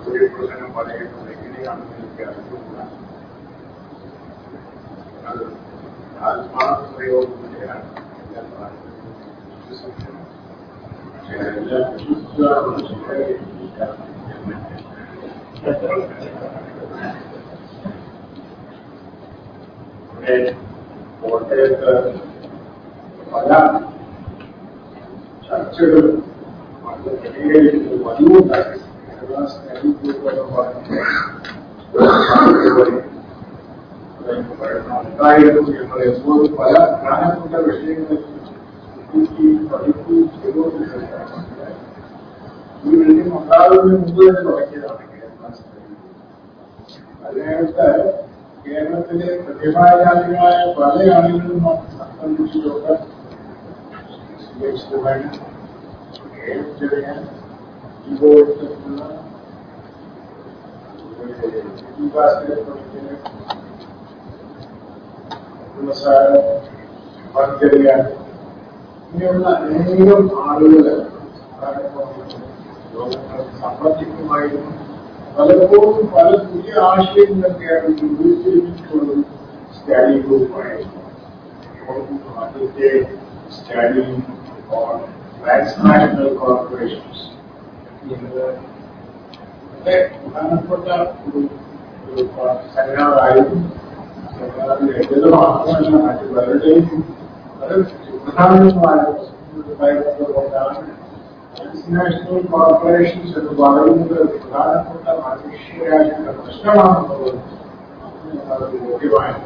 സൗകര്യപ്രദനം പറയുന്നത് എങ്ങനെയാണെന്ന് എനിക്ക് അറിഞ്ഞുകൂട. അത് ആത്മാപ്രയോഗത്തിലാണ് ഞാൻ വിശ്വസിക്കുന്നത്. പക്ഷേ എല്ലാം കോട്ടയത്ത് പല ചർച്ചകളും അത് ക്രമീകരിക്കുന്നത് പതിവുണ്ടായി. ഉണ്ടായിരുന്നു ഞങ്ങൾ എപ്പോഴും പല പ്രധാനപ്പെട്ട വിഷയങ്ങളിൽ പഠിപ്പ് ചെയ്തുകൊണ്ടിരിക്കുകയാണ്. ഈ വിഷയം ഉണ്ടാകുന്നതിന് മുമ്പ് തന്നെ തുടങ്ങിയതാണ് കേരള. അതിനകത്ത് കേരളത്തിലെ പ്രതിഭാശാലികളായ പല ആളുകളും സംബന്ധിച്ചിട്ടുണ്ട്. ഇങ്ങനെയുള്ള അനേകം ആളുകൾ സംബന്ധിക്കുമായിരുന്നു. പലപ്പോഴും പല പുതിയ ആശയങ്ങളൊക്കെയാണ് ഉരുത്തിരിഞ്ഞിട്ടുള്ളത്. സ്റ്റഡി ഗ്രൂപ്പായിരുന്നു ആദ്യത്തെ സ്റ്റഡി ഓൺ ട്രാൻസ്നാഷണൽ കോർപ്പറേഷൻസ്. വളരെ പ്രധാനപ്പെട്ട ഒരു സംഘടനയായിരുന്നു. സർക്കാരിന്റെ എതിർ മാത്രമല്ല മറ്റു പലരുടെയും വളരെ പ്രധാനമായിട്ടുള്ളതുകൊണ്ടാണ് ട്രാൻസ്നാഷണൽ കോർപ്പറേഷൻസ് എന്ന് പറയുന്നത് പ്രധാനപ്പെട്ട മനുഷ്യരാശിയുടെ പ്രശ്നമാണെന്നുള്ളത് അത് ബോധ്യമായിരുന്നു.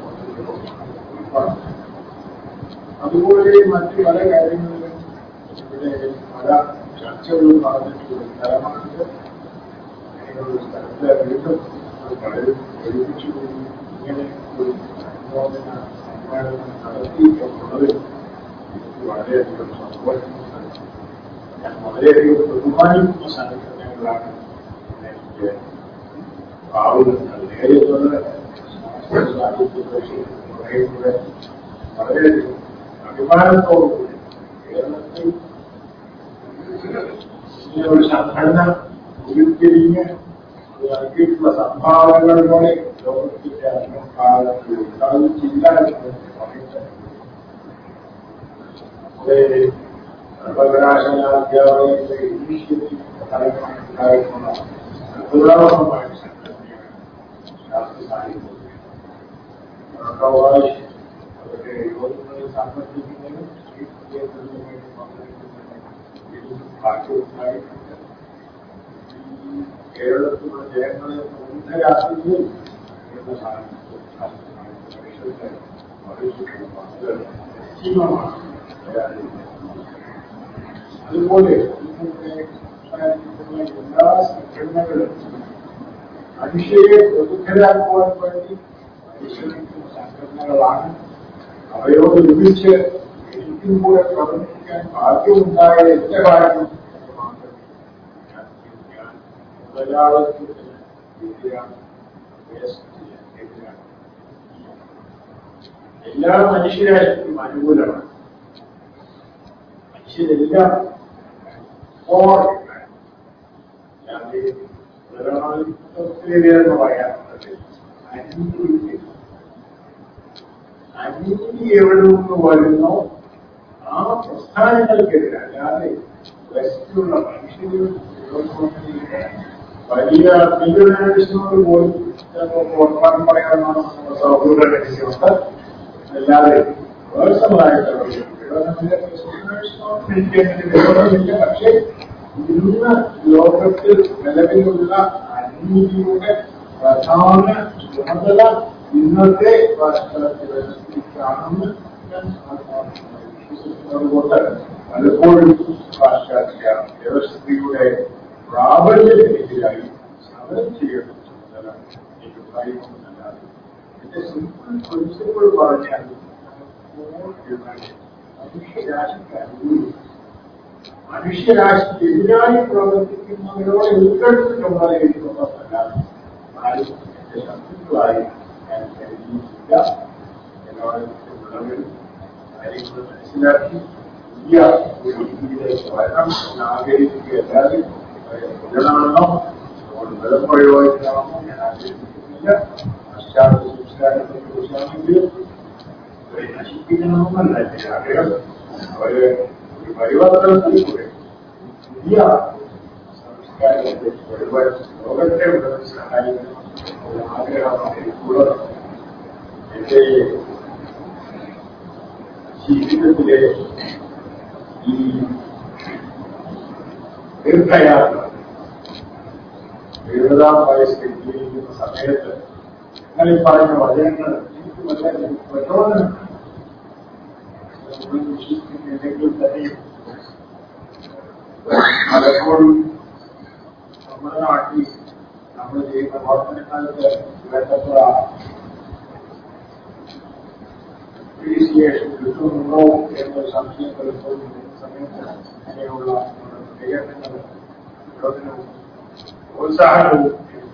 അതുപോലെ മറ്റു പല കാര്യങ്ങളിലും ഇവിടെ പല ചർച്ചകളും നടന്നിട്ടുള്ള സ്ഥലമാണിത്. അങ്ങനെയുള്ള സ്ഥലത്തെ വീണ്ടും അത് പലരും ഒരുമിച്ചുകൂടി ഇങ്ങനെ ഒരു അനുമോദന സമ്മേളനം നടത്തിയിട്ടുള്ളത് എനിക്ക് വളരെയധികം സന്തോഷമുണ്ട്. ഞാൻ വളരെയധികം ബഹുമാനിക്കുന്ന സംഘടനകളാണ് എനിക്ക് ആവുന്നത്. നേരിട്ടുള്ള സാഹിത്യകൂടെ വളരെയധികം അഭിമാനത്തോടുകൂടി കേരളത്തിൽ ഇങ്ങനെ ഒരു സംഘടന ഉരുത്തിരിഞ്ഞ് നൽകിയിട്ടുള്ള സംഭാവനകളിലൂടെ ലോകത്തിന്റെ അന്യകാലത്തിൽ ഉണ്ടാകുന്നില്ല എന്ന് പറയുന്നത് സർവകലാശാല അധ്യാപകരുടെ ഇനീഷ്യേറ്റീവ് ഉണ്ടായിട്ടുള്ള അത്ഭുതകരമായ സംഘടനയാണ് ശാസ്ത്ര സാഹിത്യം. അവരുടെ യോഗങ്ങളിൽ സംബന്ധിക്കുന്നതിനും ഭാഗ്യവുണ്ടായിട്ടുണ്ട്. കേരളത്തിലുള്ള ജനങ്ങളെ പ്രബുദ്ധരാക്കുകയും എന്ന സാഹിത്യത്തെ സജീവമാണ്. അതുപോലെ എല്ലാ സംഘടനകളും മനുഷ്യരെ പ്രബുദ്ധരാക്കുവാൻ വേണ്ടി പരിശ്രമിക്കുന്ന സംഘടനകളാണ്. അവയോട് ഒരുമിച്ച് എനിക്കും കൂടെ പ്രവർത്തിക്കാൻ ഭാഗ്യമുണ്ടായ എന്റെ കാര്യം ഞാൻ മലയാളത്തിന് എതിരാണ്, എതിരാണ്. എല്ലാ മനുഷ്യരാശിക്കും അനുകൂലമാണ്. മനുഷ്യരെല്ലാം എന്ന് പറയാറുള്ളത് അനീതി എവിടെ നിന്ന് വരുന്നോ ആ പ്രസ്ഥാനങ്ങൾക്കെതിരെ, അല്ലാതെ വസ്തുള്ള മനുഷ്യരും വലിയ മില്യണേഴ്സിനോട് പോലും വർത്തമാനം പറയാമെന്നാണ് നമ്മുടെ സൗഹൃദ രഹസ്യമുണ്ട്. അല്ലാതെ പേഴ്സണലായിട്ടുള്ള വിരോധമില്ല. പക്ഷേ ഇന്ന് ലോകത്തിൽ നിലവിലുള്ള അനീതിയുടെ പ്രധാന ചുമതല ഇന്നത്തെ രാഷ്ട്രീയ വ്യവസ്ഥയ്ക്കാണെന്ന് ഞാൻ വിശ്വസിക്കുന്നതുകൊണ്ട് പലപ്പോഴും പാശ്ചാത്യ വ്യവസ്ഥയുടെ പ്രാബല്യത്തിനെതിരായി സമരം ചെയ്യേണ്ട ചുമതല എനിക്കുണ്ടായിരുന്നല്ലാതെ എന്റെ സിമ്പിൾ പ്രിൻസിപ്പിൾ പറഞ്ഞാൽ മനുഷ്യരാശിക്ക് അനുകൂലിക്കും. മനുഷ്യരാശിക്കെതിരായി പ്രവർത്തിക്കുന്നവരോട് എതിർത്ത് ചുമതലയിരിക്കുന്നതല്ലാതെ ആരും എന്റെ ശത്രുക്കളായി ഞാൻ കരുതിയിട്ടില്ല. എന്നോട് ഉള്ളവരും കാര്യങ്ങൾ മനസ്സിലാക്കി പുതിയ ഒരു രീതിയിലേക്ക് വരണം എന്ന് ആഗ്രഹിക്കുകയല്ലാതെ കൊല്ലണമെന്നോ അതോട് ബലം പ്രയോഗിക്കണമെന്ന് ഞാൻ ആഗ്രഹിക്കുന്നില്ല. പാശ്ചാത്യ സംസ്കാരത്തെ കുറിച്ചാണെങ്കിൽ അവരെ നശിപ്പിക്കണമെന്നല്ല എന്റെ ആഗ്രഹം. അവര് ഒരു പരിവർത്തനത്തിൽ കൂടെ പുതിയ സംസ്കാരത്തെ ലോകത്തെ മുഴുവൻ സഹായിക്കണം ഒരു ആഗ്രഹമാണ് എനിക്കുള്ളത്. എന്റെ ജീവിതത്തിലെ ഈ തീർത്ഥയാത്ര 70-ാം വയസ്സിൽ ജീവിക്കുന്ന സമയത്ത് നിങ്ങൾ ഈ പറഞ്ഞ വചനങ്ങൾ എനിക്ക് വളരെ പ്രചോദനം വിശ്വസിക്കുന്നില്ലെങ്കിൽ തന്നെയും പലപ്പോഴും നമ്മുടെ നാട്ടിൽ നമ്മൾ ചെയ്യുന്ന പ്രവർത്തനങ്ങൾക്ക് വേണ്ടത്ര അപ്രീസിയേഷൻ കിട്ടുന്നുണ്ടോ എന്നൊരു സംശയം പലപ്പോഴും സമയത്ത് അങ്ങനെയുള്ള പ്രകടനങ്ങൾ പ്രചോദനവും പ്രോത്സാഹനവും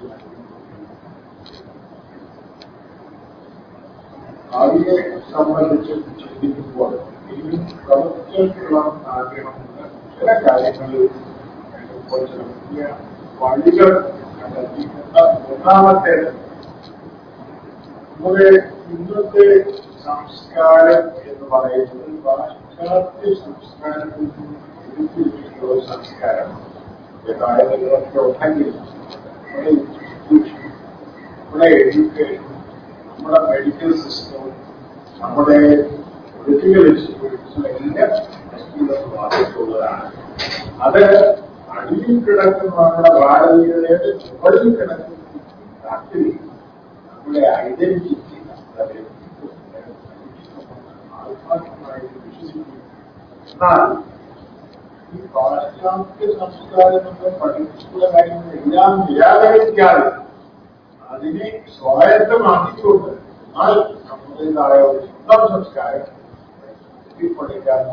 ഭാവിയെ സംബന്ധിച്ച് ചിന്തിക്കുമ്പോൾ ഇനിയും പ്രവർത്തിക്കുള്ള ആഗ്രഹമുണ്ട്. ചില കാര്യങ്ങളിൽ ചില പുതിയ വഴികൾ കണ്ടെത്തിക്കുന്ന ഒന്നാമത്തേത് നമ്മുടെ ഇന്നത്തെ സംസ്കാരം എന്ന് പറയുന്നത് പാശ്ചാത്യ സംസ്കാരത്തിൽ നിന്ന് എടുത്തിരിക്കുന്ന ഒരു സംസ്കാരമാണ്. ഗതാഗതങ്ങളൊക്കെ ഉണ്ടെങ്കിൽ നമ്മുടെ ഇൻസ്റ്റിറ്റ്യൂഷൻ, നമ്മുടെ എഡ്യൂക്കേഷൻ, നമ്മുടെ മെഡിക്കൽ സിസ്റ്റവും നമ്മുടെ പൊളിറ്റിക്കൽ ഇൻസ്റ്റിറ്റ്യൂഷൻസും എല്ലാം ബാധിച്ചുള്ളതാണ്. അത് അടിയിൽ കിടക്കുന്ന നമ്മുടെ ഭാരതീയതയുടെ മുകളിൽ കിടക്കുന്ന താല്പര്യം നമ്മുടെ ഐഡന്റിറ്റി, നമ്മുടെ വ്യക്തിത്വം ആത്മാർത്ഥമായിട്ട് വിശ്വസിക്കുന്നു. എന്നാൽ ഈ പാശ്ചാത്യ സംസ്കാരം നമ്മൾ പഠിച്ചിട്ടുള്ള കാര്യങ്ങളെല്ലാം നിരാകരിക്കാതെ അതിനെ സ്വായത്തമാക്കിക്കൊണ്ട് എന്നാൽ നമ്മുടേതായ ഒരു സ്വന്തം സംസ്കാരം പഠിക്കാൻ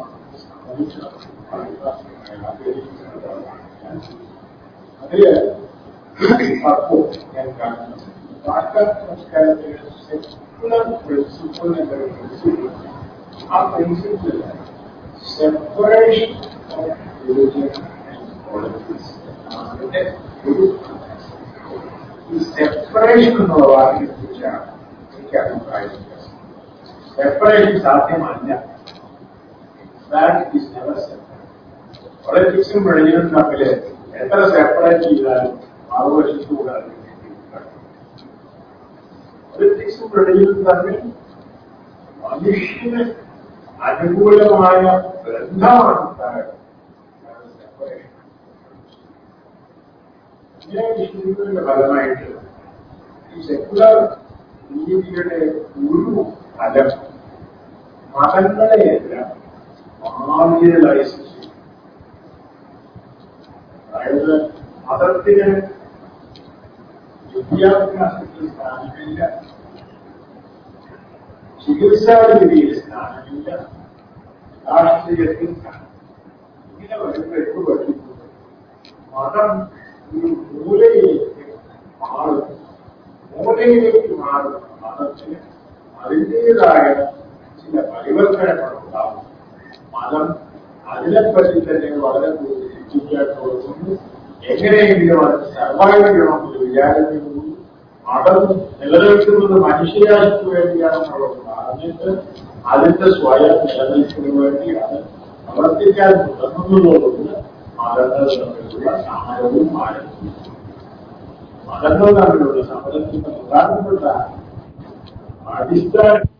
അതില് അപ്പോൾ ഞാൻ കാണുന്നത് പാശ്ചാത്യ സംസ്കാരത്തിലെ സെക്കുലർ പ്രിൻസിപ്പിൾ എന്നൊരു പ്രിൻസിപ്പിൾ, ആ principle separation of religion and politics. അതിന്റെ ഒരു ഈ സെപ്പറേഷൻ എന്നുള്ള വാക്കിനെ കുറിച്ചാണ് എനിക്ക് അഭിപ്രായം. സെപ്പറേഷൻ സാധ്യമല്ല. That is never separate. പൊളിറ്റിക്സും റിലിജിയനും തമ്മിൽ എത്ര സെപ്പറേറ്റ് ചെയ്താലും മറുവശത്ത് കൂടാതെ പൊളിറ്റിക്സും റിലിജിയനും തമ്മിൽ മനുഷ്യന് അനുകൂലമായ ബന്ധമാണ് ഉണ്ടായത്. സെപ്പറേഷൻ ഇങ്ങനെ വിശ്വസിക്കുന്നതിന്റെ ഫലമായിട്ട് ഈ സെക്കുലർ രീതിയുടെ ഒരു ഫലം മതങ്ങളെയെല്ലാം മാർജിനലൈസ് ചെയ്യും. അതായത് മതത്തിന് വിദ്യാഭ്യാസത്തിൽ സ്ഥാനമില്ല, ചികിത്സാരീതിയിൽ സ്ഥാനമില്ല, രാഷ്ട്രീയത്തിൽ സ്ഥാനം. ഇങ്ങനെ വരുമ്പോൾ എന്ത് പറ്റുന്നു? മതം ഒരു മൂലയിലേക്ക് മാറുന്ന മതത്തിന് അതിൻ്റെതായ ചില പരിവർത്തനങ്ങളുണ്ടാവും. മതം അതിനെപ്പറ്റി തന്നെ വളരെ കൂടുതൽ ചിന്തിക്കാൻ തുടങ്ങുന്നു. എങ്ങനെയെങ്കിലും അത് സർവൈവ് ചെയ്യണമെന്ന് വിചാരിക്കുന്നു. മതം നിലനിൽക്കുന്നത് മനുഷ്യരാശിക്ക് വേണ്ടിയാണെന്നുള്ളത് പറഞ്ഞിട്ട് അതിന്റെ സ്വയം നിലനിൽപ്പിന് വേണ്ടി അത് പ്രവർത്തിക്കാൻ തുടങ്ങുന്നതോടുകൂടി മതങ്ങൾ തമ്മിലുള്ള സമരവും ആരംഭിക്കും. മതങ്ങൾ തമ്മിലുള്ള സമരത്തിന്റെ പ്രധാനപ്പെട്ട അടിസ്ഥാന